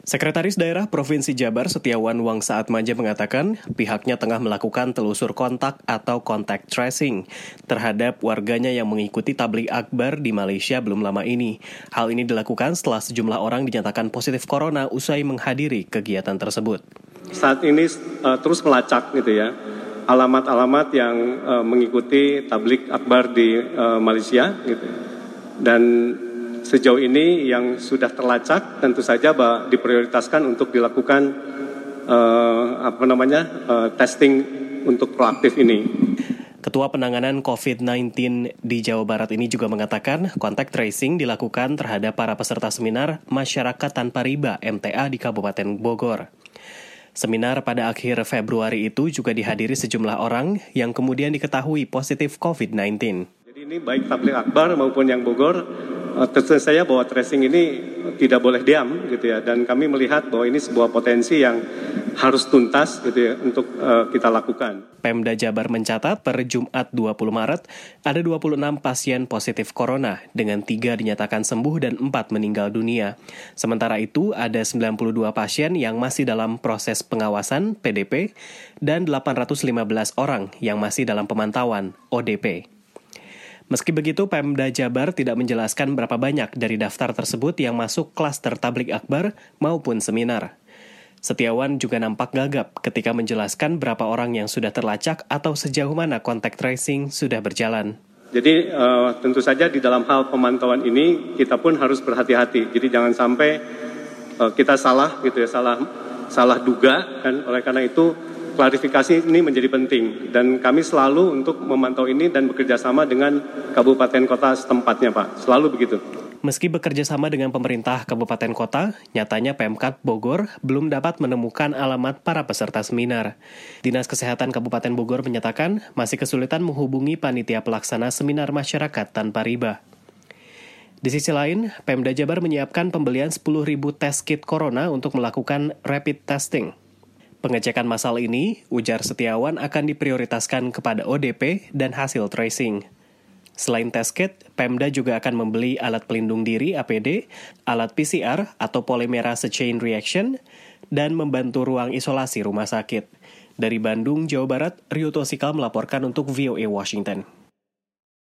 Sekretaris Daerah Provinsi Jabar Setiawan Wangsaatmadja mengatakan pihaknya tengah melakukan telusur kontak atau contact tracing terhadap warganya yang mengikuti tabligh akbar di Malaysia belum lama ini. Hal ini dilakukan setelah sejumlah orang dinyatakan positif corona usai menghadiri kegiatan tersebut. Saat ini terus melacak gitu ya, alamat-alamat yang mengikuti tabligh akbar di Malaysia gitu. Dan sejauh ini yang sudah terlacak tentu saja diprioritaskan untuk dilakukan testing untuk proaktif ini. Ketua Penanganan COVID-19 di Jawa Barat ini juga mengatakan kontak tracing dilakukan terhadap para peserta seminar Masyarakat Tanpa Riba MTA di Kabupaten Bogor. Seminar pada akhir Februari itu juga dihadiri sejumlah orang yang kemudian diketahui positif COVID-19. Jadi ini baik tabligh akbar maupun yang Bogor, tentu saja bahwa tracing ini tidak boleh diam gitu ya, dan kami melihat bahwa ini sebuah potensi yang harus tuntas gitu ya untuk kita lakukan. Pemda Jabar mencatat per Jumat 20 Maret ada 26 pasien positif corona dengan 3 dinyatakan sembuh dan 4 meninggal dunia. Sementara itu ada 92 pasien yang masih dalam proses pengawasan PDP dan 815 orang yang masih dalam pemantauan ODP. Meski begitu, Pemda Jabar tidak menjelaskan berapa banyak dari daftar tersebut yang masuk klaster tabligh akbar maupun seminar. Setiawan juga nampak gagap ketika menjelaskan berapa orang yang sudah terlacak atau sejauh mana kontak tracing sudah berjalan. Jadi tentu saja di dalam hal pemantauan ini kita pun harus berhati-hati. Jadi jangan sampai kita salah gitu ya, salah duga, dan oleh karena itu klarifikasi ini menjadi penting, dan kami selalu untuk memantau ini dan bekerja sama dengan kabupaten kota setempatnya, Pak. Selalu begitu. Meski bekerja sama dengan pemerintah kabupaten kota, nyatanya Pemkab Bogor belum dapat menemukan alamat para peserta seminar. Dinas Kesehatan Kabupaten Bogor menyatakan masih kesulitan menghubungi panitia pelaksana seminar masyarakat tanpa riba. Di sisi lain, Pemda Jabar menyiapkan pembelian 10.000 tes kit corona untuk melakukan rapid testing. Pengecekan massal ini, ujar Setiawan, akan diprioritaskan kepada ODP dan hasil tracing. Selain test kit, Pemda juga akan membeli alat pelindung diri APD, alat PCR atau polymerase chain reaction, dan membantu ruang isolasi rumah sakit. Dari Bandung, Jawa Barat, Rio Tosikal melaporkan untuk VOA Washington.